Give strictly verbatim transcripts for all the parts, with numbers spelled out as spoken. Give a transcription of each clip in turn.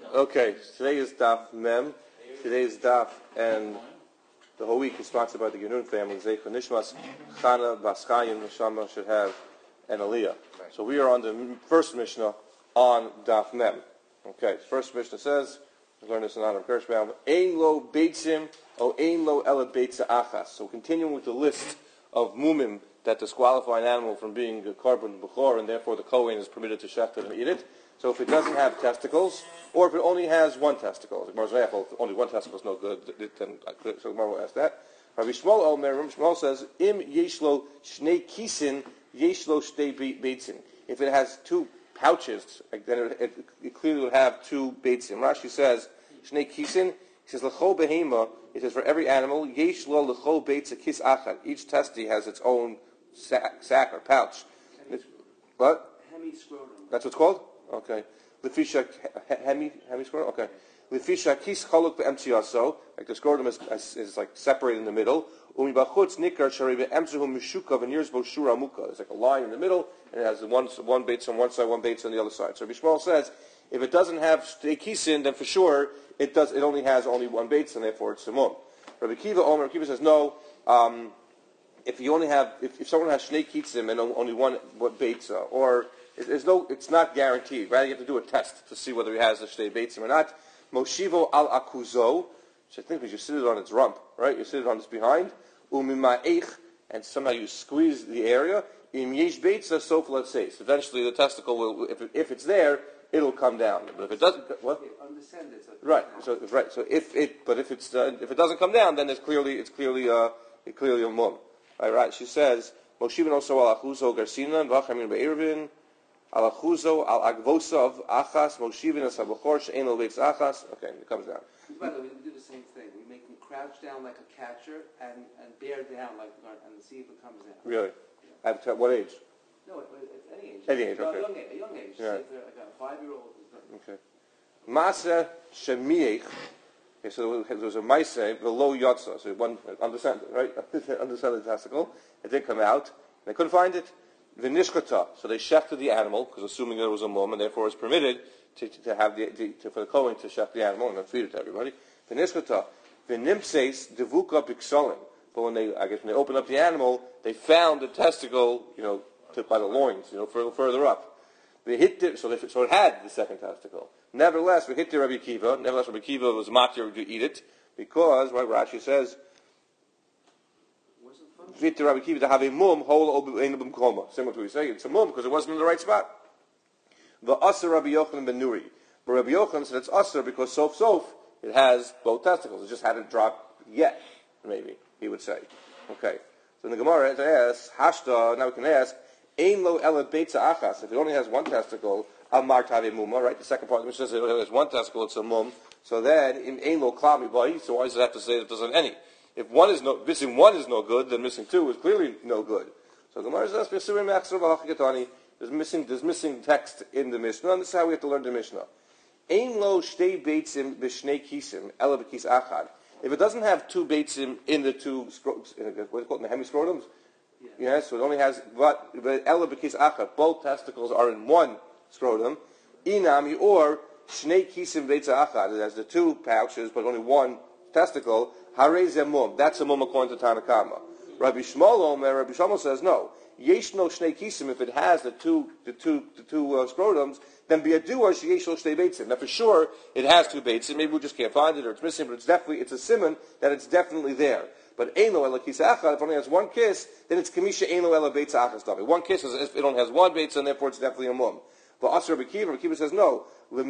Okay, today is Daf Mem. Today is Daf, and the whole week is sponsored by the Genun family. Zeicha Nishmas, Chana, Bas Chaim, Neshama should have an Aliyah. So we are on the first Mishnah on Daf Mem. Okay, first Mishnah says, we learned this in honor of Kirschbaum, Ein lo beitzim, o ein lo ela beitza achas. So continuing with the list of mumim that disqualify an animal from being a korban b'chor, and therefore the Kohen is permitted to shecht it and eat it. So if it doesn't have testicles, or if it only has one testicle, the Gemara's example, if only one testicle is no good, then so Gemara will ask that. Rabbi Shmuel Omer, Rabbi Shmuel says, Im yeshlo shnei kisin, yeshlo shtei beitzim. If it has two pouches, then it, it, it clearly would have two beitzim. Rashi says, shnei kisin, he says, l'chol behema, it says for every animal, yeshlo l'chol beitza kis achad. Each testy has its own sack, sack or pouch. What? Hemiscrotum. That's what it's called? Okay. Lefisha hemi hemi scrotum. Okay. Lefisha kis chaluk be'emtziaso. Like the scrotum is, is, is like separated in the middle. Umi bachutz nikar shari be'emtzehu mishuka v'nirs bo shura muka. There's like a line in the middle, and it has one one baits on one side, one baits on the other side. So Rabbi Shmuel says, if it doesn't have shtei kisin, then for sure it does. It only has only one baits, and therefore it's simon. Rabbi Kiva Omer, Rabbi Kiva says no. Um, if you only have, if, if someone has shnei kisim and only one baits, or It's no. It's not guaranteed. Rather, you have to do a test to see whether he has a shtei beitzim or not. Moshivo al akuzo, which I think means you sit it on its rump, right? You sit it on its behind. Umima'eich, and somehow you squeeze the area. Im yesh beitza sof let's say. So eventually, the testicle will, if it, if it's there, it'll come down. But if it doesn't, what? Right. So right. So if it, but if it's uh, if it doesn't come down, then it's clearly it's clearly uh, it's clearly a mum. All right. She says Moshivo also al akuzo garsina v'achamin be'ervin. Al achuzo, al agvosa of achas, moshivin as habachor, she'en al beitz achas. Okay, it comes down. By the way, we do the same thing. We make them crouch down like a catcher and, and bear down like and see if it comes down. Really? Yeah. At what age? No, at any age. Any age, no, okay. A young age. A young age. Yeah. Say if they're like a five-year-old. Okay. Masa shemiech. Okay, so there was a maise below yotza. So one undescended, right? Undescended testicle. It didn't come out. They couldn't find it. V'nishkata, so they shechted the animal, because assuming there was a mum, and therefore it's permitted to, to, to have the, to, to, for the Kohen to shecht the animal and not feed it to everybody. V'nishkata, v'nimseis devuka biksolim. But when they, I guess, when they opened up the animal, they found the testicle, you know, to, by the loins, you know, further, further up. They hit it, so, they, so it had the second testicle. Nevertheless, we hit the Rabbi Kiva. Nevertheless, Rabbi Kiva was matir to eat it because, right, Rashi says, Vit Rabbi Kiva to have a mum whole obum koma. Similar to what we say, it's a mum because it wasn't in the right spot. The Asr Rabbi Yochanan ben Nuri, but Rabbi Yochanan said it's Asr because sof sof it has both testicles. It just hadn't dropped yet. Maybe he would say. Okay. So in the Gemara it asks Hashta. Now we can ask Ein lo ela beitza achas. If it only has one testicle, Amar tave muma. Right. The second part which says it only has one testicle, it's a mum. So then in Ein lo klami bai. So why does it have to say it doesn't any? If one is no, missing one is no good, then missing two is clearly no good. So the Gemara says, there's missing, there's missing text in the Mishnah, and this is how we have to learn the Mishnah. Ein lo shtei beitzim b'shnei kisim, ela b'kis achad. If it doesn't have two beitzim in the two, what do you call it, the hemiscrotums? Yeah. yeah, so it only has, but ela b'kis achad, both testicles are in one scrotum. Inami, or shnei kisim beitza achad, it has the two pouches, but only one testicle. Harei ze mum. That's a mum according to Tanakama. Rabbi Shmuel Omer, Rabbi Shmuel says no. Yesh no shnei kisim. If it has the two, the two, the two uh, scrotums, then be a doer sheyesh lo shnei beitzim. Now for sure it has two beitzim. Maybe we just can't find it or it's missing, but it's definitely it's a simon that it's definitely there. But ein lo ela kis achad. If it only has one kiss, then it's kamisha ein lo ela beitza achas davi. One kiss is if it only has one beitza, and therefore it's definitely a mum. But Asr Rabbi Kiva, Rabbi Kiva says no. We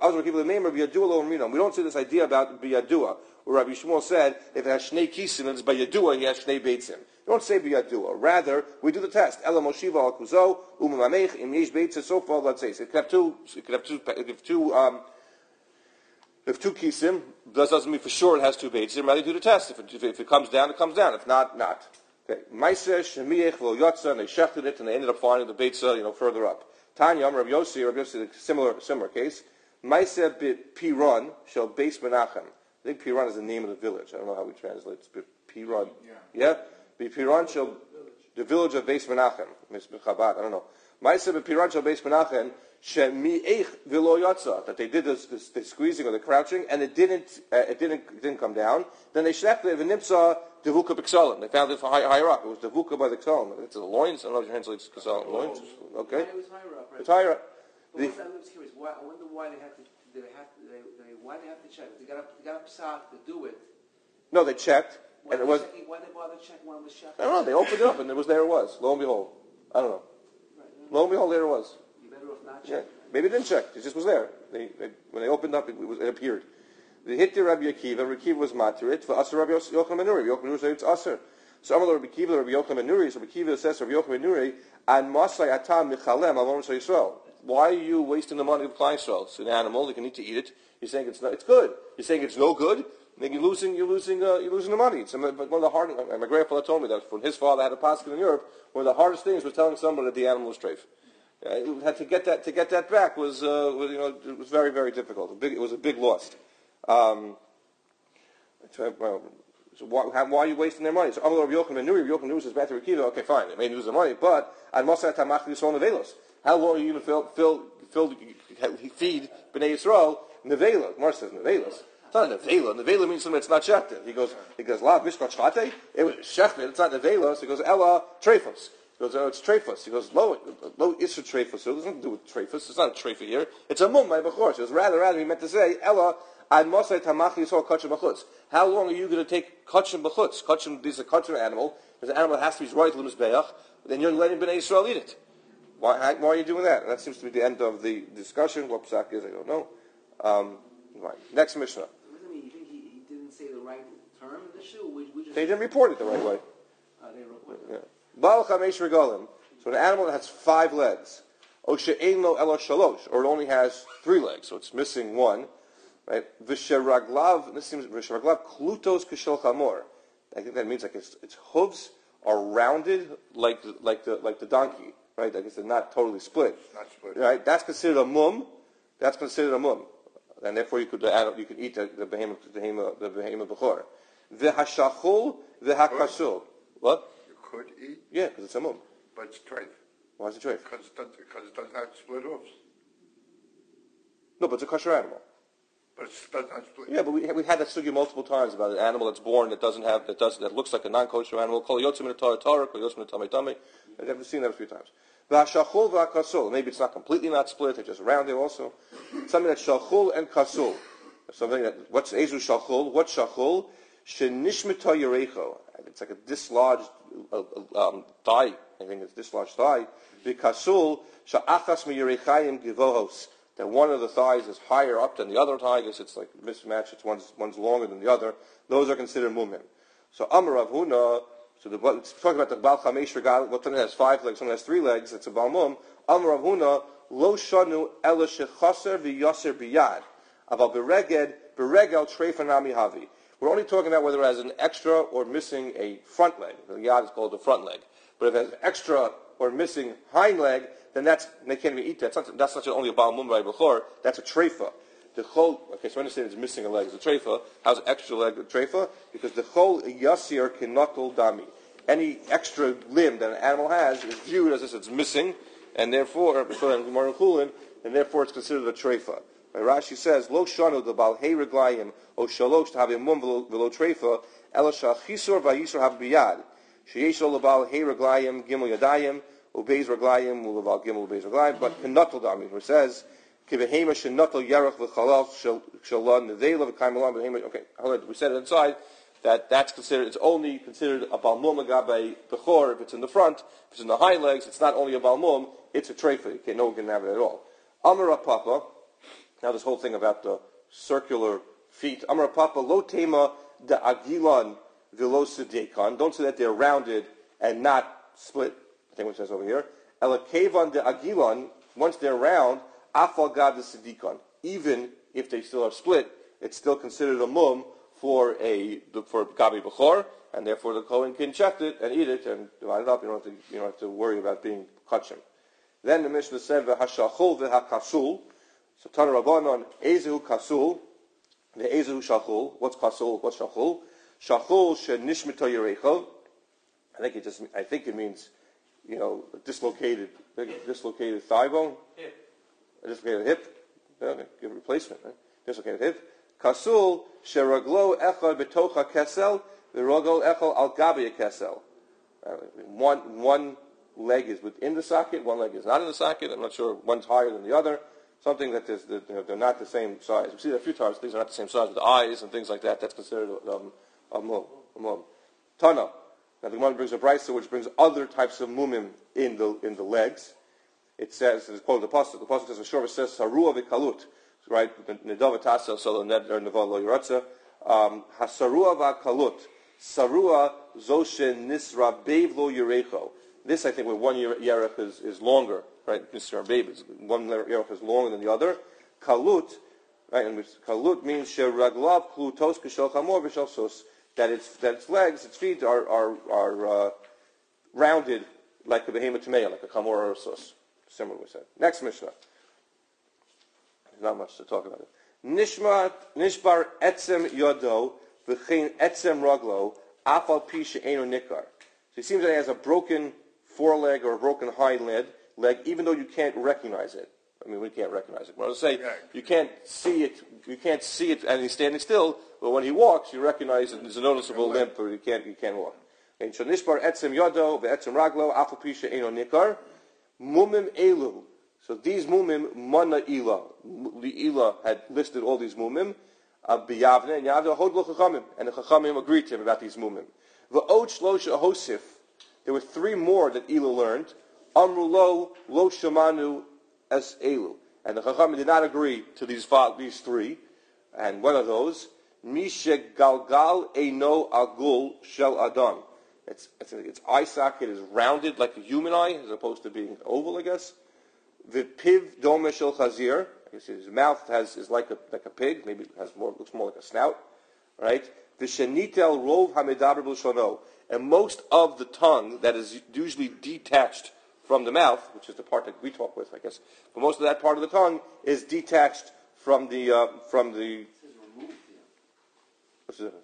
don't see this idea about biyadua. Where Rabbi Shmuel said, if it has shnei kisim and it's biyadua, he has shnei beitzim. We don't say biyadua. Rather, we do the test. Ela moshiva al kuzo umamamech im yesh beitzim. So far, let's say so it could have two. It could have two. If two. Um, if two kisim, that doesn't mean for sure it has two beitzim. Rather, do the test. If it, if, it, if it comes down, it comes down. If not, not. Okay. Ma'aseh shemiach v'lo yotza, and they shechted it, and they ended up finding the beitza, you know, further up. Tanya, Rabbi Yossi, Rabbi Yossi, similar similar case. Ma'aseh bit piron shel beis Menachem. I think Piran is the name of the village. I don't know how we translate it. Piran. Yeah? yeah? Piran shel, the village of Beis Menachem. Chabad, I don't know. Ma'aseh bit Piran shel beis Menachem shemi'ech v'lo yatsa, that they did this, this, this squeezing or the crouching, and it didn't, uh, it didn't, it didn't come down. Then they shechted v'nipsa devuka b'ksalim. They found it high, higher up. It was devuka by the ksalim. It's the loins. I don't know if you translate ksalim. Loins. Okay. Yeah, it was higher up, right? It's higher up. But what's that? I'm just curious. Why, I wonder why they have to. They have to. They, they, why they have to check? They got up. They got up south to do it. No, they checked, Why and it they was. checking, why they bother checking when it was checked? I don't know. They opened it up, and it was there. It was. Lo and behold, I don't know. Right, yeah. Lo and behold, there it was. You better off not Yeah, checking. maybe it didn't check. It just was there. They, they, when they opened up, it, it, was, it appeared. The hit the Rabbi Akiva. Rabbi Akiva was materit for Aser Rabbi Yochanan ben Nuri. Rabbi Yochanan ben Nuri said it's Aser. So Amar Rabbi Akiva, Rabbi Yochanan ben Nuri. So Rabbi Akiva says Rabbi Yochanan ben Nuri and Masai Atam Michalem Avon Yisrael. Why are you wasting the money of Klal Yisrael? It's an animal. They can need to eat it. You're saying it's not, it's good. You're saying it's no good. Then you're losing. You're losing. Uh, you're losing the money. It's one of the hard. My grandfather told me that when his father had a pasuk in Europe, one of the hardest things was telling somebody that the animal was treif. Uh, had to get that to get that back was, uh, was you know it was very very difficult. A big, it was a big loss. Um, so, well, so why, how, why are you wasting their money? So Amar Rabbi Yochanan ben Nuri, Rabbi Yochanan ben Nuri says back to Rabbi Akiva, okay, fine, they may lose the money, but Ad Mosai Tamach Yisrael Nevelos. How long are you going to fill, fill, fill, feed Bnei Yisrael Nevela? Mar says Nevelos. It's not a Nevela. Nevela means something that's not shechted. He goes, he goes, La Mishpat Shchate. It was shechted. It's not Nevelos. He goes, Ella Trefos. He goes, oh, it's Trefos. He goes, Lo, Lo Isra Trefos. So it doesn't do with Trefos. It's not a Trefa here. It's a Mum, my Bechor. So it's rather, rather, he meant to say, Ella Ad Mosai Tamach Yisrael Kachim B'chutz. How long are you going to take Kachim B'chutz? Kachim, this is a Kachim animal. There's an animal that has to be right to the Mizbeach. Then you're letting Bnei Yisrael eat it. Why, why are you doing that? And that seems to be the end of the discussion. What psak is, I don't know. Um, right. Next Mishnah. What does it mean? You think he, he didn't say the right term in the shoe? We, we just They didn't report it the right way. Uh, they reported. Yeah. Baal chamesh regalim. So an animal that has five legs. O she'ein lo elo shalosh, or it only has three legs, so it's missing one. Right? V'sheraglav. This seems v'sheraglav klutos k'shel chamor. I think that means like its, its hooves are rounded like the, like the like the donkey. Right? I guess they're not totally split. Not split. Right? That's considered a mum. That's considered a mum, and therefore you could uh, you could eat the, the behemoth the behemoth the behemoth bechor. V'hashachul v'hakasul. What? You could eat, Yeah, because it's a mum. but it's treif. Why is it treif? Because it doesn't, because it doesn't have split hoofs. No, but it's a kosher animal. But it doesn't have split. Yeah, but we we had that sugya multiple times about an animal that's born that doesn't have that doesn't that looks like a non-kosher animal. Called yotzim in a Torah Torah, called yotzim in a tamei tamei. I've seen that a few times. V'hashachul v'hakasul. Maybe it's not completely not split; it's just rounded also. Something that's shachul and kasul. Something that what's ezu shachul? What's shachul? Shenishmita yerecho. It's like a dislodged uh, um, thigh. I think it's dislodged thigh. V'kasul sha'achas miyerechayim givohos. That one of the thighs is higher up than the other thigh. I guess it's like mismatched. It's one's one's longer than the other. Those are considered mumim. So Amar Rav Huna. So the, it's talking about the Baal Chamesh Regal. What one has five legs, one has three legs. It's a Baal Mum. Amar Rav Huna lo shanu ela shechaser v'yaser biyad aval bereged beregel treifanami havi. We're only talking about whether it has an extra or missing a front leg. The yad is called the front leg. But if it has an extra or missing hind leg, then that's they can't even eat that. That's not, that's not only a Baal Mum by Bechor. That's a treifa. The chol, okay, so I understand it's missing a leg. It's a treifa. How's an extra leg a treifa? Because the chol yasir kinotul dami. Any extra limb that an animal has is viewed as if it's missing, and therefore, and therefore it's considered a treifa. Right, Rashi says, Lo shanu the bal hey reglayim o shalosh to have a mum velo treifa ela shachisor vayisor have biyad sheyesh lo bal hey reglayim gimel yadayim ubeis reglayim ulabal gimel ubeis reglayim. But kinotul dami, where it says. Okay, we said it inside that that's considered. It's only considered a balmum agabe bechor if it's in the front. If it's in the hind legs, it's not only a balmum; it's a treifa. Okay, no one can have it at all. Amar Papa. Now this whole thing about the circular feet. Amar Papa lo tema de agilan velosidekan. Don't say that they're rounded and not split. I think what it says over here. Elakevan de agilan. Once they're round. Afal gad the sidikon. Even if they still are split, it's still considered a mum for a for gabi bechor, and therefore the kohen can check it and eat it and divide it up. You don't have to you don't have to worry about being kachim. Then the Mishnah said v'hashachul v'hakasul. So Tana Rabbanon ezehu kasul, the ezehu shachul. What's kasul? What's shachul? Shachul shenishmito yerecho. I think it just I think it means you know dislocated dislocated thigh bone. Hip. dislocated hip, okay, give a replacement, right? Dislocated hip. Kasul sheraglo echad betocha kesel, v'raglo echad al gabi kesel. One one leg is within the socket, one leg is not in the socket. I'm not sure one's higher than the other. Something that, is, that you know, they're not the same size. We see that a few times. Things are not the same size with the eyes and things like that. That's considered um, a mum. A mum. Tana. Now the Gemara brings a brisa which brings other types of mumim in the in the legs. It says, it's called the pasuk. The pasuk says, "Ashur says sarua v'kalut." Right? Nedava tasa solo ned or neva lo yiratza. Hasarua v'kalut. Sarua zoshe nisra bev lo yirecho. This, I think, where one yerech is, is longer, right? Nisra bev is one yerech is longer than the other. Kalut, right? And kalut means sheraglav klutos k'shel chamor v'shel sus. That its that its legs, its feet are are are uh, rounded like a behemoth tameya, like a chamor or a sus. Similar, we said. Next Mishnah. There's not much to talk about it. Nishmat nishbar etzem yodo v'chein etzem raglo afal pi she'eno nikar. So it seems that he has a broken foreleg or a broken hind leg, leg, even though you can't recognize it. I mean, we can't recognize it. When I say you can't see it, you can't see it, and he's standing still. But when he walks, you recognize that there's a noticeable limp, or you can't, you can't walk. And so nishbar etzem yodo ve'etzem raglo afal pi she'eno nikar mumim elu. So these mumim mana ila. The ila had listed all these mumim. B'yavne and Yavne hodlo chachamim, and the chachamim agreed to him about these mumim. V'od shlosha hosif. There were three more that Ela learned. Amru lo lo shamanu es elu, and the chachamim did not agree to these five, these three. And one of those, mishe galgal eino agul shel adam. Its its its eye socket is rounded like a human eye, as opposed to being oval, I guess. V'piv dome shel chazir. I guess his mouth has is like a like a pig. Maybe it has more looks more like a snout, right? V'shenitel rov hamedaber b'lshono, and most of the tongue that is usually detached from the mouth, which is the part that we talk with, I guess, but most of that part of the tongue is detached from the uh, from the. What's the difference?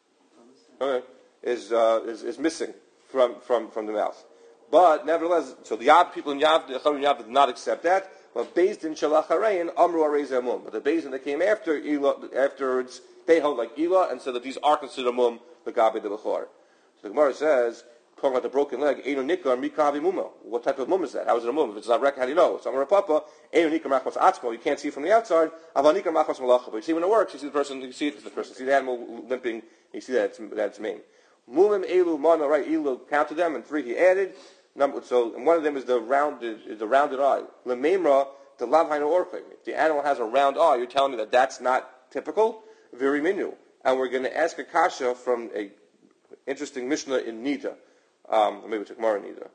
Okay, is uh, is is missing from from from the mouth, but nevertheless, so the Yav people in Yav, the Charim Yav did not accept that. But based in Shalacharein, Amru Areza Mum. But the Beis that came after Ela, afterwards, they held like Ela, and said that these are considered Mum, the Gabi de Bechor. So the Gemara says, talking about the broken leg, Eino Nikar Mikavi Muma. What type of Mum is that? How is it a Mum? If it's not Rek, how do you know? So Amar Papa, Eino Nikar Machmas Atzmo. You can't see it from the outside. Aval Nikar Machmas Malacha. But you see when it works, you see the person, you see it, the person, you see the animal limping, you see that it's, that it's main. Mumim Elu Mana, right? Elu counted them, and three he added. Number, so, and one of them is the rounded, is the rounded eye. Lememra, the lav hainu orchim. If the animal has a round eye, you're telling me that that's not typical? Very minu. And we're going to ask a kasha from a interesting Mishnah in Nida. Um, maybe it's a Gemara in Nida.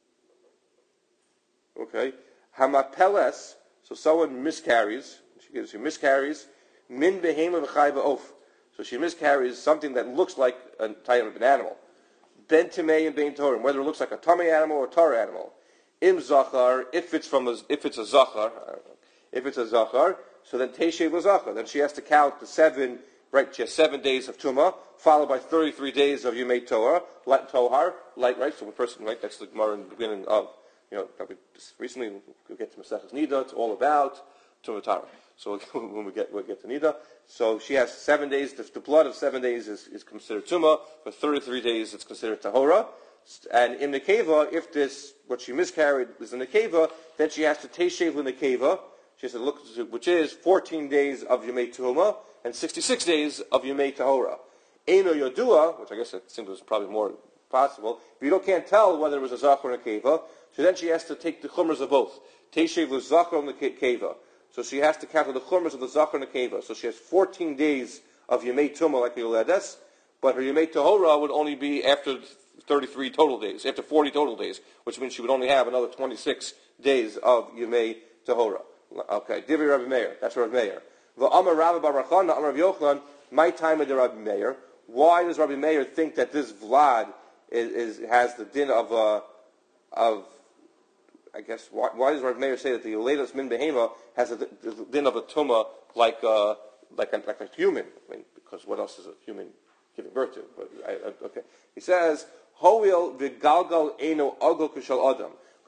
Okay. Hamapeles, so someone miscarries, she gives you miscarries, min behema v'chai v'of. So she miscarries something that looks like a type of an animal. Ben Timei and Ben Torim, whether it looks like a Tamei animal or a Torah animal. Im Zachar, if it's from a, if it's a Zachar, if it's a Zachar, so then Teshev Zachar. Then she has to count the seven, right? She has seven days of Tumah, followed by thirty-three days of Yemei Torah, like Tohar, like right. So the person, right? That's the Gemara in the beginning of, you know, just recently we get to Maseches Nida. It's all about Tumah Torah. So when we get we get to Nida, so she has seven days. The, the blood of seven days is, is considered Tumah. For thirty-three days, it's considered Tahora. And in the Nekeva, if this what she miscarried is in the Nekeva, then she has to Teshev in the Nekeva. She has to look, which is fourteen days of Yemei Tuhuma and sixty-six days of Yemei Tahora. Eino Yodua, which I guess it seems was probably more possible. If you don't can't tell whether it was a Zachar or a Nekeva, so then she has to take the chumras of both. Teshev was Zachar and the Nekeva. So she has to count the chumras of the Zachar and the Nekeva. So she has fourteen days of Yemei Tumah like Yoledes, but her Yemei Tahora would only be after thirty-three total days, after forty total days, which means she would only have another twenty-six days of Yemei Tahora. Okay, Divi Rabbi Meir, that's Rabbi Meir. V'amar Rabbi Bar Chana, Amar Rabbi Yochanan, my time of the Rabbi Meir. Why does Rabbi Meir think that this Vlad is, is has the din of uh, of I guess why, why does Rabbi Meir say that the Yoledas Min Behema has a, the, the din of a Tumah like uh, like a, like a human? I mean, because what else is a human giving birth to? But I, I, okay, he says Hoil v'galgal eno agol k'shal adam,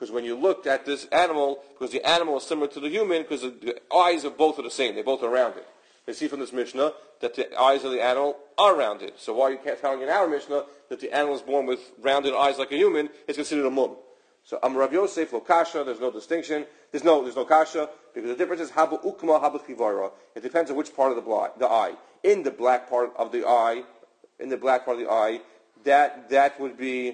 Because when you looked at this animal, because the animal is similar to the human, because the, the eyes of both are the same, they both are rounded. You see from this Mishnah that the eyes of the animal are rounded. So why are you telling in our Mishnah that the animal is born with rounded eyes like a human, it's considered a mum. So Am Rav Yosef lo kasha, there's no distinction. There's no there's no kasha, because the difference is haba ukma, haba chivara. It depends on which part of the, bli- the eye. In the black part of the eye, in the black part of the eye, that that would be,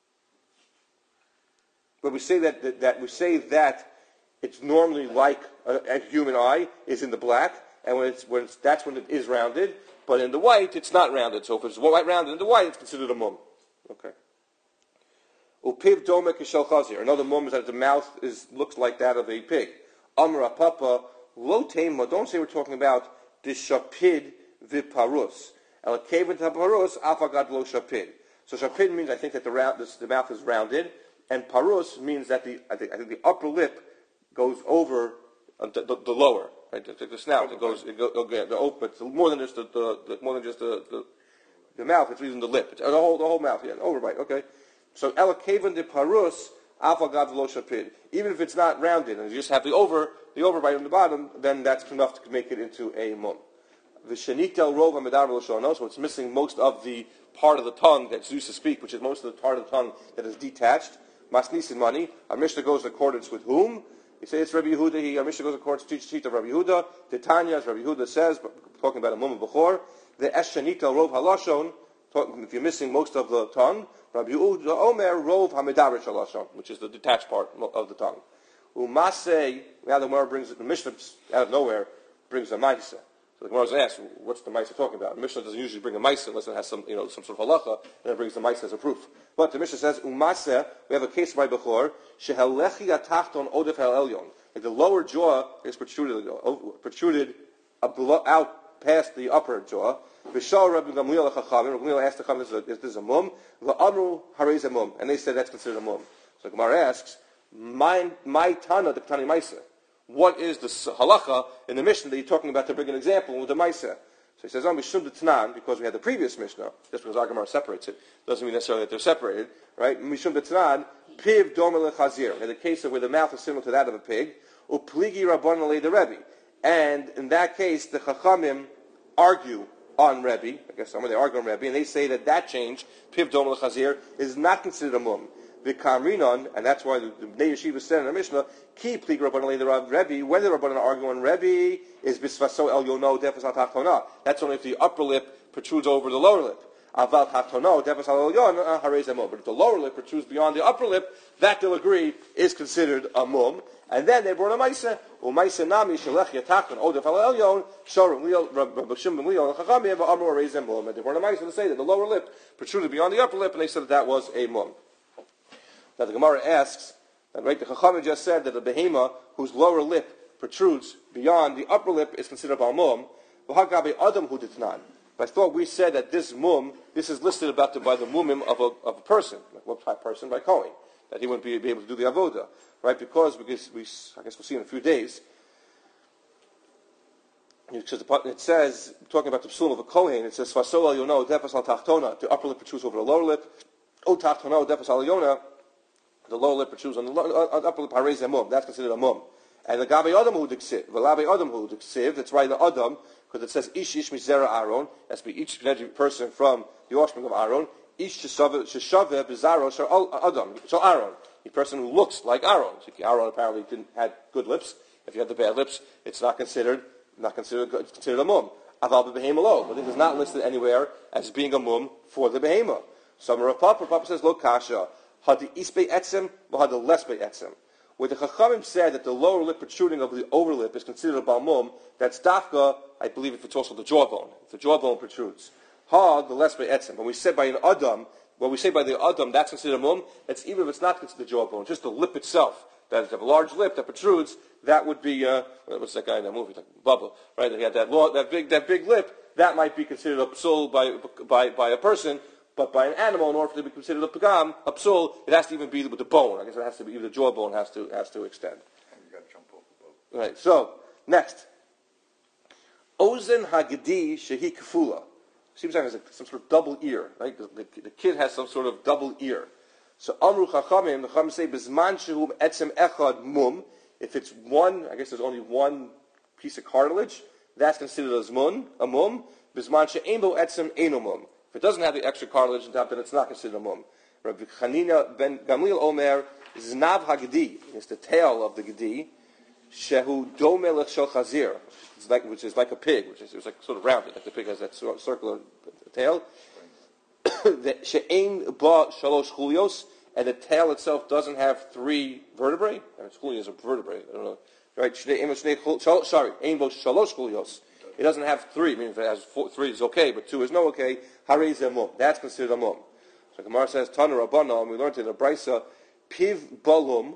but we say that, that, that we say that it's normally like a, a human eye is in the black, and when it's when it's, that's when it is rounded. But in the white, it's not rounded. So if it's white rounded in the white, it's considered a mum. Okay. Upiv domek kishel chazir. Another mum is that the mouth is looks like that of a pig. Amra papa lo tema. Don't say we're talking about the shapid viparus. El kevin taparus afagad lo shapid. So shapid means I think that the round this, the mouth is rounded, and parus means that the I think I think the upper lip goes over uh, the, the, the lower. Right, the, the snout. It goes. It goes. Okay, the open. It's more than just the, the, the more than just the, the the mouth. It's even the lip. It's the whole the whole mouth. Yeah, overbite. Okay. So elakaven de parus afagav lo shapid. Even if it's not rounded and you just have the over the overbite on the bottom, then that's enough to make it into a mum. V'shenitel rov amedar v'loshono. So it's missing most of the part of the tongue that's used to speak, which is most of the part of the tongue that is detached. Masnisin money. Our Mishnah goes in accordance with whom? You say it's Rabbi Yehuda. He, our Mishnah goes in accordance to teach of Rabbi Yehuda. Titania, as Rabbi Yehuda says, talking about a mum b'chor. The eshenita rov halashon. If you're missing most of the tongue, Rabbi Yehuda Omer rov hamedarish halashon, which is the detached part of the tongue. Umasei. Now the Gemara brings the Mishnah out of nowhere brings a ma'isa. So the Gemara was asked, what's the ma'isa talking about? The Mishnah doesn't usually bring a ma'isa unless it has some, you know, some sort of halacha, and it brings the ma'isa as a proof. But the Mishnah says, Umase, we have a case by Bechor, Shehalechi atachton odef hal elyon. Like the lower jaw is protruded, protruded out past the upper jaw. V'shal Rabbi Gamliel HaChachamim, Rabbi Gamliel asked the Chachamim, is this a mum? V'amru harei mum. And they said that's considered a mum. So the Gemara asks, my, my Tana, the Tani Maisa. What is the halacha in the Mishnah that you're talking about to bring an example with the Maisa? So he says, oh, Mishum D'Tnan, because we had the previous Mishnah, just because our Gemara separates it, doesn't mean necessarily that they're separated, right? Mishum D'Tnan, Piv Domel Chazir. In the case of where the mouth is similar to that of a pig, Upligi Rabban Alei the Rebbe. And in that case, the Chachamim argue on Rebbe, I guess somewhere they argue on Rebbe, and they say that that change, Piv Domel Chazir, is not considered a mum. V'kamrinon, and that's why the, the Bnei Yeshiva said in the Mishnah, Ki plig Rabban Alei the Rebbe, when the Rabbanan argue on Rebbe, is bisvaso el yono defas al tachtona. That's only if the upper lip protrudes over the lower lip. Aval tachtono defas al yon harei zemum. But if the lower lip protrudes beyond the upper lip, that they'll agree is considered a mum. And then they brought a ma'isa. U'ma'isa nami shelech yatachton odef al elyon shorim liel rabashim ben liel chachamim va'amru harei zemum. And they brought a ma'isa to say that the lower lip protruded beyond the upper lip, and they said that that was a mum. Now the Gemara asks, and right, the Chachamim just said that the behema whose lower lip protrudes beyond the upper lip is considered a mum. V'hagabe adam hu ditnan. But I thought we said that this mum, this is listed about the, by the mumim of a, of a person. Like what type of person? By Kohen. That he wouldn't be, be able to do the avoda. Right? Because, because we, I guess we'll see in a few days, because it says, talking about the psul of a Kohen, it says, Fasol al yono defas al tachtona, the upper lip protrudes over the lower lip. O tachtona defas al yona, the lower lip protrudes on the uh, upper lip, harei zemum. That's considered a mum. And the gabe adam hu diksiv, v'labe adam hu diksiv, that's right, the adam, because it says ish ish mizera Aaron, that's be each person from the offspring of Aaron, ish sheshaveh bizaro shar adam, so Aaron, the person who looks like Aaron. So Aaron apparently didn't had good lips. If you had the bad lips, it's not considered not considered good, it's considered a mum. Aval behema lo, but it is not listed anywhere as being a mum for the behema. So Rav Papa, Papa says lo kasha. Had the isbei etzem, or had the lesbei etzem. Where the Chachamim said that the lower lip protruding of the overlip is considered a balmum, that's dafka, I believe if it's also the jawbone. If the jawbone protrudes. Ha, the lesbei etzem. When we say by an adam, when we say by the adam, that's considered a mum, that's even if it's not considered the jawbone, just the lip itself. That is, if a large lip that protrudes, that would be, uh, what's that guy in that movie, like Bubba, right? He had that, long, that big, that big lip, that might be considered a psul by, by, by a person. But by an animal, in order for it to be considered a pagam, a psul, it has to even be with the bone. I guess it has to be, even the jawbone has to has to extend. And you got to jump off the boat. Right. So next, ozen hagedi shehi kafula. Seems like there's some sort of double ear. Right. The, the, the kid has some sort of double ear. So Amru Chachamim, the Chachamim say, Bizman Shehu Etzem Echad Mum. If it's one, I guess there's only one piece of cartilage, that's considered as mun, a mum. Bizman She'ein Bo Etzem Eino Mum. If it doesn't have the extra cartilage on top, then it's not considered a mum. Rabbi Chanina ben Gamliel Omer, Znav HaGedi, it's the tail of the Gedi, Shehu Dome L'Chshel Chazir, like, which is like a pig, which is, it's like sort of rounded, like the pig has that circular tail. She'ein Ba Shalosh Chulios, and the tail itself doesn't have three vertebrae. I mean, chulios is a vertebrae. I don't know. Right? Sorry, Ein Bo Shalosh Chulios. It doesn't have three. I mean, if it has four, three is okay, but two is no okay. Harei Zeh Mum. That's considered a mum. So Gemara says, Tanu Rabbana, and we learned in the Brisa, Piv Balum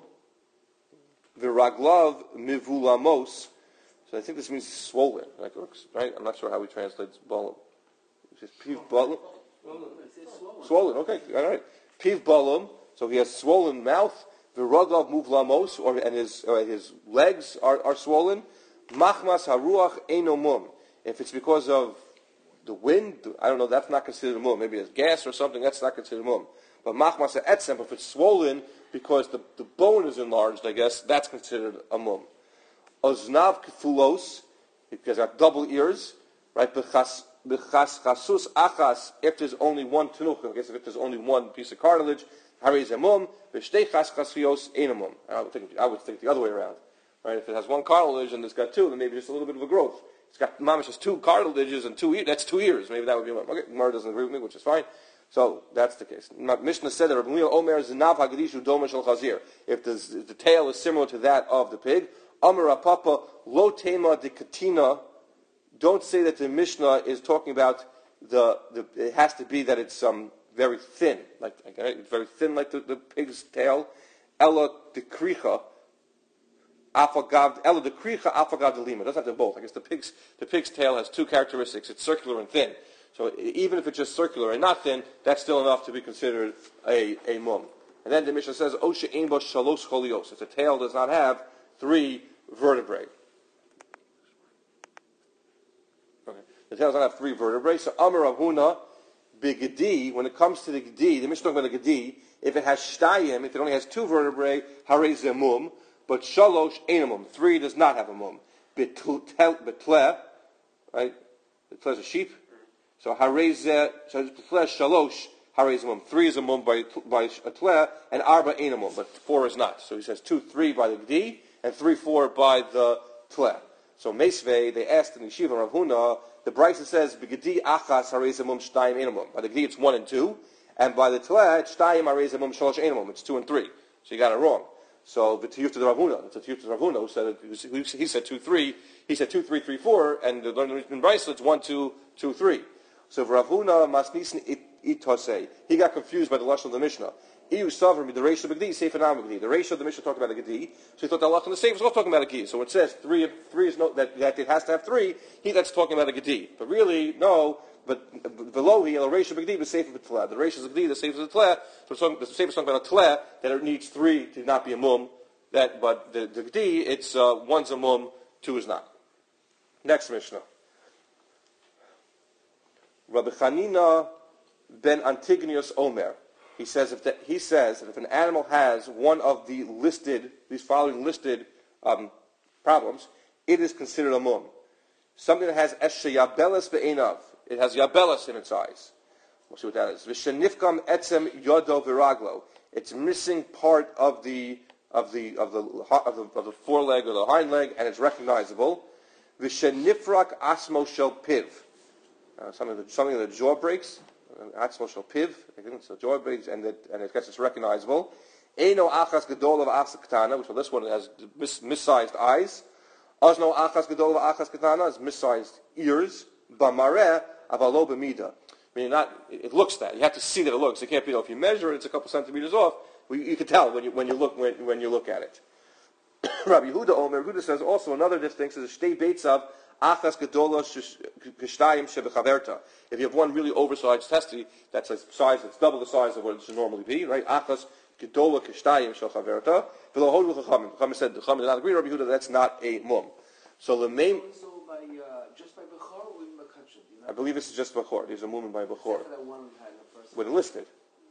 Viraglav Mivulamos. So I think this means swollen. Like, right? I'm not sure how we translate balum. It's just Piv Balum. Swollen. Okay, all right. Piv Balum. So he has swollen mouth. Viraglav Mivulamos, or and his or his legs are, are swollen. Machmas Haruach Eino Mum. If it's because of the wind, I don't know, that's not considered a mum. Maybe it's gas or something, that's not considered a mum. But machmas etzem, if it's swollen because the, the bone is enlarged, I guess, that's considered a mum. Oznav kefulos, because I have double ears, right? Bechas chasus achas, if there's only one tenuch, I guess if there's only one piece of cartilage, harei zeh mum, v'shtei chas chasios ein a mum. I would think I would think the other way around, right? If it has one cartilage and it's got two, then maybe just a little bit of a growth. It's got mamish has two cartilages and two ears. That's two ears. Maybe that would be one. Okay, Gemara doesn't agree with me, which is fine. So that's the case. Mishnah said that Rabbi Gamliel Omer Zinav Hagedishu Doma Shel Chazir. If the, if the tail is similar to that of the pig, Amar Papa Lo Tema de Katina. Don't say that the Mishnah is talking about the. the it has to be that it's um very thin, like okay, very thin, like the, the pig's tail. Ella de Kricha. Afagav, Ella de Kricha, Afagav de Lima. It doesn't have to be both. I guess the pig's the pig's tail has two characteristics. It's circular and thin. So even if it's just circular and not thin, that's still enough to be considered a, a mum. And then the Mishnah says, Oshe ein bo shalosh cholios. If the tail does not have three vertebrae. Okay. The tail does not have three vertebrae. So Amar Rav Huna, b'gedi, when it comes to the gedi, the Mishnah talking about the gedi, if it has shtayim, if it only has two vertebrae, harei zeh mum. But shalosh ain't a mum. Three does not have a mum. Betleh, right? Betleh is a sheep. So harezeh, so betleh shalosh, harez mum. Three is a mum by by a tleh, and arba ain't a mum, but four is not. So he says two, three by the gdi, and three, four by the tleh. So Meisvei, they asked in the Yeshiva Rav Huna, the Brisa says begdi achas harez mum shtayim ain't a mum. By the gdi it's one and two, and by the tleh shtayim harez mum shalosh ain't a mum. It's two and three. So you got it wrong. So the Tiyuf to the Rav Huna, it's a Tiyuf to the Rav Huna who said it, he said two three, he said two three three four, and the learned in Brisa it's one two two three. So Rav Huna masnisn itosei, he got confused by the lashon of the Mishnah. Iu savrim the ratio of the Gedi, sefer nam Gedi. The ratio of the Mishnah talked about the Gedi, so he thought the lashon the sefer was also talking about a Gedi. So it says three three is no that, that it has to have three. He that's talking about a Gedi, but really no. But below here, the ratio of the Gedi is sefer b'tleh. The ratio of the Gedi, the sefer of the tleh. So the sefer is talking about a tleh that it needs three to not be a mum. That, but the, the Gedi, it's uh, one's a mum, two is not. Next Mishnah. Rabbi Chanina ben Antigonius Omer. He says if that, he says that if an animal has one of the listed, these following listed um, problems, it is considered a mum. Something that has eshe yabelis be'enav. It has yabelis in its eyes. We'll see what that is. V'shenifkam etzem yodo viraglo. It's missing part of the of the of the of the, of the foreleg or the hind leg, and it's recognizable. V'shenifrak asmo shel piv. Uh, something that something that the jaw breaks. Asmo shel piv. I think it's the jaw breaks, and it and it gets it's recognizable. Eino achas gadol of achas katana, which well, this one has mis- missized eyes. Osno achas gadol of achas katana is missized ears. Bamareh avalo b'mida. Meaning not, it looks that. You have to see that it looks. It can't be, if you measure it, it's a couple centimeters off. You, you can tell when you, when you look when, when you look at it. Rabbi Yehuda Omer, Yehuda says also another distinction is shtei beitzav achas gedola kishtayim shebechaverta. If you have one really oversized testy, that's a size that's double the size of what it should normally be, right? Achas gedola kishtayim shebechaverta. V'lo hodu l'chachamim. The Chachamim said the Chachamim did not agree. Rabbi Yehuda, that's not a mum. So the main. So by uh, just by Bechor or even by Kachim? I believe this is just Bechor. There's a mum by Bechor. Except for that one we had in the first When listed.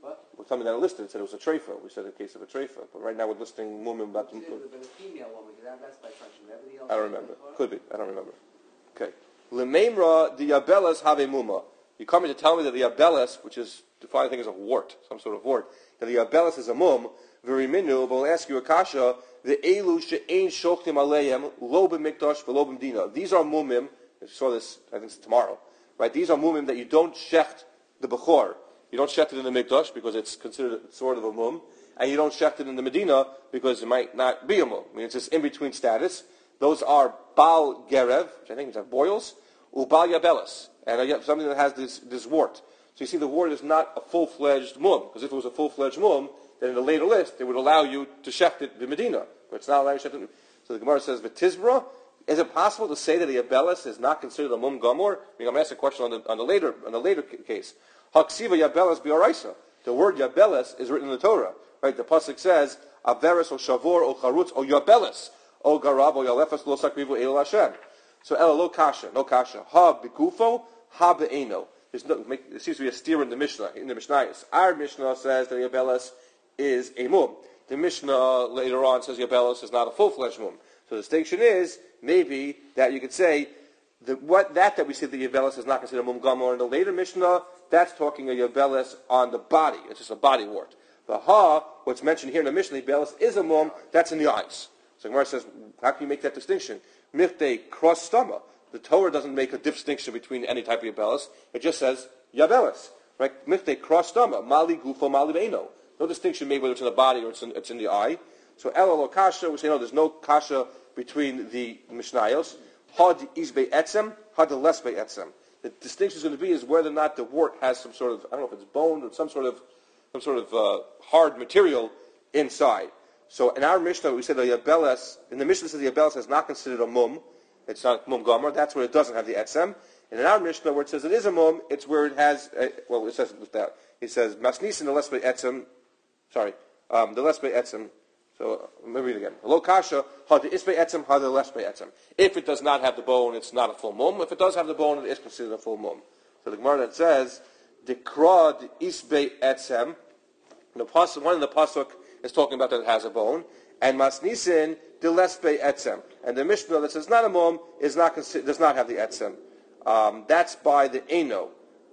What? Well, something that I listed said it was a treifa. We said a case of a treifa. But right now we're listing mumim about the... But a female woman, because that's by function. Everything else... I don't remember. Could be. I don't remember. Okay. Lememra the yabelas have a muma. You come in to tell me that the yabelas, which is defined, I think, as a wart, some sort of wart, that the yabelas is a mum, very minu, but I'll ask you a kasha, the elu she'ein shochtim aleim, lo b'mikdash, v'lo b'mdina. These are mumim, I saw this, I think it's tomorrow, right? These are mumim that you don't shecht the bechor. You don't shecht it in the mikdash because it's considered sort of a mum, and you don't shecht it in the Medina because it might not be a mum. I mean, it's this in-between status. Those are bal gerev, which I think means boils, u bal yabelas, and something that has this, this wart. So you see, the wart is not a full-fledged mum, because if it was a full-fledged mum, then in the later list, it would allow you to shecht it the Medina, but it's not allowing you to shecht it. So the Gemara says, v'tizbra, is it possible to say that the yabelas is not considered a mum gamor? I mean, I'm going to ask a question on the, on the later on the later case. Haksiva yabelas bi'araisa. The word yabelas is written in the Torah, right? The pasuk says, averes o shavor o charutz o yabelas o garab o yalefas lo sakrivu el Hashem. So ela lo kasha, no kasha. Ha b'gufo, ha be'eno. There's no, make, there seems to be a steer in the Mishnah, in the Mishnayos. Our Mishnah says that yabelas is a mum. The Mishnah later on says yabelas is not a full-fledged mum. So the distinction is maybe that you could say the, what that that we see the yabelas is not considered a mum gamor. In the later Mishnah, that's talking a yabelas on the body. It's just a body wart. The ha, what's mentioned here in the Mishnah, yabelas is a mum. That's in the eyes. So Gemara says, how can you make that distinction? Mirte cross stama. The Torah doesn't make a distinction between any type of yabelas. It just says yabelas, right? Mirte cross stama, mali gufo, mali beino. No distinction made whether it's in the body or it's in, it's in the eye. So ela lo kasha, we say no, there's no kasha between the Mishnayos. Had isbe etzem, had the lesbe etzem. The distinction is going to be is whether or not the wart has some sort of, I don't know if it's bone or some sort of some sort of uh, hard material inside. So in our Mishnah, we said the yabelas, in the Mishnah it says the yabelas is not considered a mum. It's not mum gomer. That's where it doesn't have the etzem. And in our Mishnah, where it says it is a mum, it's where it has, a, well, it says that. It says masnis in the lesbe etzem. Sorry, um, the lesbe etzem. So let me read it again. Lo kasha had the isbe etzem, had the lesbe etzem. If it does not have the bone, it's not a full mum. If it does have the bone, it is considered a full mum. So the Gemara that says the krad isbe etzem. The pasuk, one in the pasuk is talking about that it has a bone, and masnisin the lesbe etzem. And the Mishnah that says not a mum is not consi- does not have the etzem. Um, that's by the eno.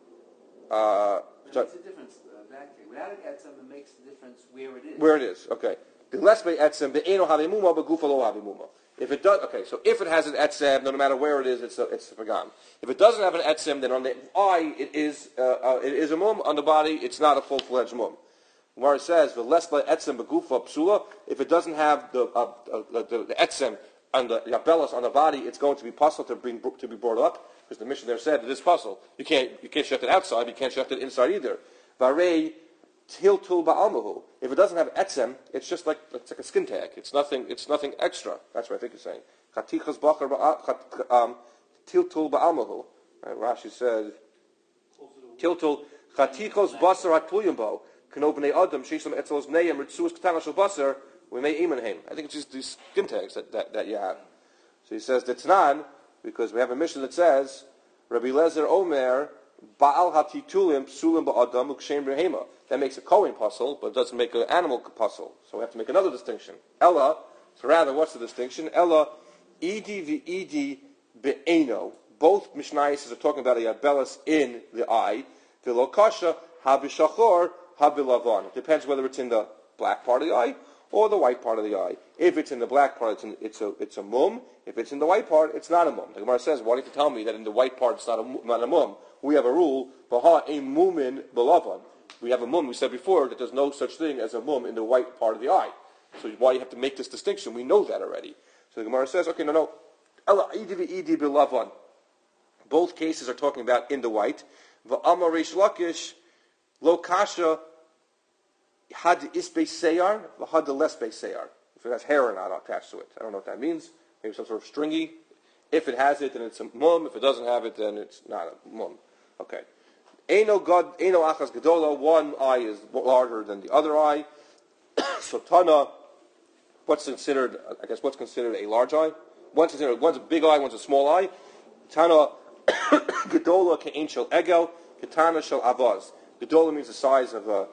Uh, it makes a difference. Uh, back there. Without an etzem, it makes a difference where it is. Where it is, okay. The lesbe etzem, the eno have muma, but gufa lo have muma. If it does, okay, so if it has an etzem, no matter where it is, it's a, it's a pagam. If it doesn't have an etzem, then on the eye it is uh, uh, it is a mum. On the body, it's not a full fledged mum. Where it says the lesbe etzem begufa psula, if it doesn't have the uh, uh, the, the etzem on the yabelas on the body, it's going to be possible to bring to be brought up because the Mishnah there said it is possible. You can't you can't shut it outside, you can't shut it inside either. Varei tiltul ba'almahu. If it doesn't have etzem, it's just like it's like a skin tag. It's nothing. It's nothing extra. That's what I think you're saying. Chatichas bachar tiltul ba'almahu. Rashi said tiltul chatichos basar hatuyimbo kanobnei adam sheishlam etzelos neim ritzuas katana shel basar we may imanheim. I think it's just these skin tags that, that, that you have. So he says that's not because we have a mission that says Rabbi Lezer Omer Baal hatitulim psulim ba'adam ukshem behema. That makes a Kohen puzzle, but it doesn't make an animal puzzle. So we have to make another distinction. Ella, so rather, what's the distinction? Ella, edi v'edi be'eno. Both Mishnayos are talking about a yabelas in the eye. V'lo kasha habishachor habilavan. It depends whether it's in the black part of the eye or the white part of the eye. If it's in the black part, it's, in, it's a it's a mum. If it's in the white part, it's not a mum. The Gemara says, why do you tell me that in the white part it's not a, not a mum? We have a rule, baha a mumin belavan. We have a mum, we said before, that there's no such thing as a mum in the white part of the eye. So why do you have to make this distinction? We know that already. So the Gemara says, okay, no, no. Ela idi v'idi belavan. Both cases are talking about in the white. V'amar reish lakish lo kasha had isbe seyar, had the lesbe seyar. If it has hair or not attached to it. I don't know what that means. Maybe some sort of stringy. If it has it, then it's a mum. If it doesn't have it, then it's not a mum. Okay. Eino god, eino achas gedola. One eye is larger than the other eye. So Tana, what's considered? I guess what's considered a large eye? One's considered one's a big eye, one's a small eye. Tana gedola ke'ein shel egel, ketana shel avaz. Gedola means the size of a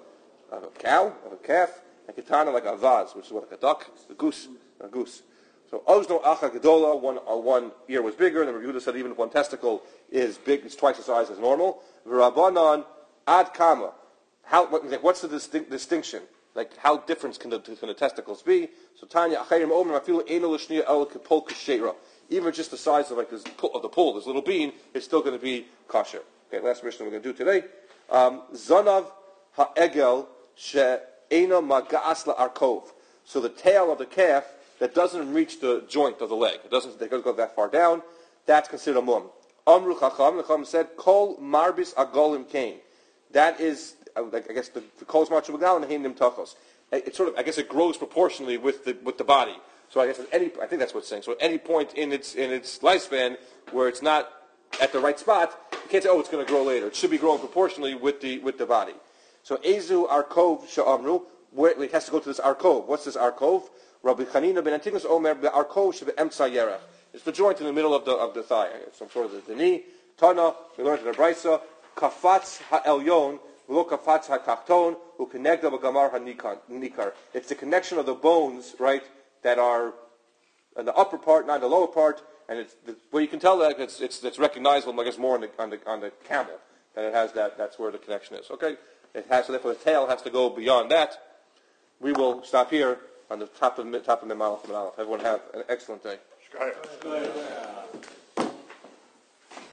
of a cow, of a calf, and Ketana like a vaz, which is what, like a duck, a goose, a goose. So Ozno Acha Gedola, one, uh, one ear was bigger, and the Rebbe Yehuda said even if one testicle is big, it's twice the size as normal. V'Rabbanan Ad Kama. How, what, like, what's the distinct, distinction? Like, how different can the, can the testicles be? So Tanya, Achayim Omer, Mafilu Eino L'Shniya El Kepol Keshera. Even just the size of like this of the pole, this little bean, is still going to be kosher. Okay, last mission we're going to do today. Um, Zanav Ha'egel She'ena Maga'as La'arkov. So the tail of the calf that doesn't reach the joint of the leg, it doesn't, it doesn't go that far down, that's considered a mum. Amru Chacham, the Chacham said, Kol Marbis Agolim Kain. That is, like, I guess, the Kol Smarchu Begal and the Hainim Tachos. It sort of, I guess, it grows proportionally with the with the body. So I guess at any, I think that's what it's saying. So at any point in its in its lifespan where it's not at the right spot, you can't say, oh, it's going to grow later. It should be growing proportionally with the with the body. So Ezu Arkov Sha'amru, where it has to go to this Arkov. What's this Arkov? Rabbi Chanina ben Antigus Omer Arkov Shebe Emtsa Yerach. It's the joint in the middle of the of the thigh. Some sort of the, the knee. Tana, we learned in the Brisa, Kafatz Ha'elyon, Lo Kafatz Ha'tachton, U'kenegda B'gamar Ha'nikar. It's the connection of the bones, right, that are in the upper part, not in the lower part, and it's the, well, you can tell that it's it's, it's recognizable, I guess, more on the on the on the camel that it has that. That's where the connection is. Okay, it has so therefore the tail has to go beyond that. We will stop here on the top of the top of the Malach. Everyone have an excellent day.